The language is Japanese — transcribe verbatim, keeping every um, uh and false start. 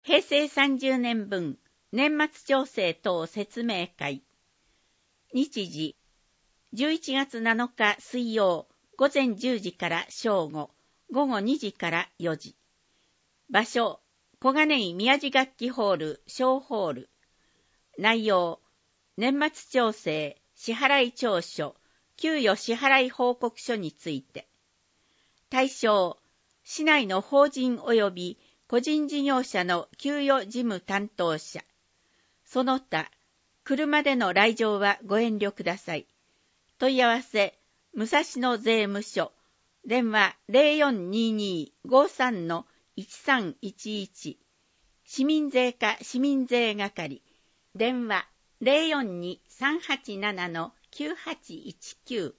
へいせいさんじゅうねんぶん年末調整等説明会。日時、じゅういちがつなのか水曜、ごぜんじゅうじから正午、ごごにじからよじ。場所、小金井宮地楽器ホール小ホール。内容、年末調整、支払い調書、給与支払い報告書について。対象、市内の法人及び個人事業者の給与事務担当者。その他、車での来場はご遠慮ください。問い合わせ、武蔵野税務署。電話 ゼロよんにーにー ごーさん いちさんいちいち。市民税課市民税係。電話 ゼロよんにー さんはちなな きゅうはちいちきゅう。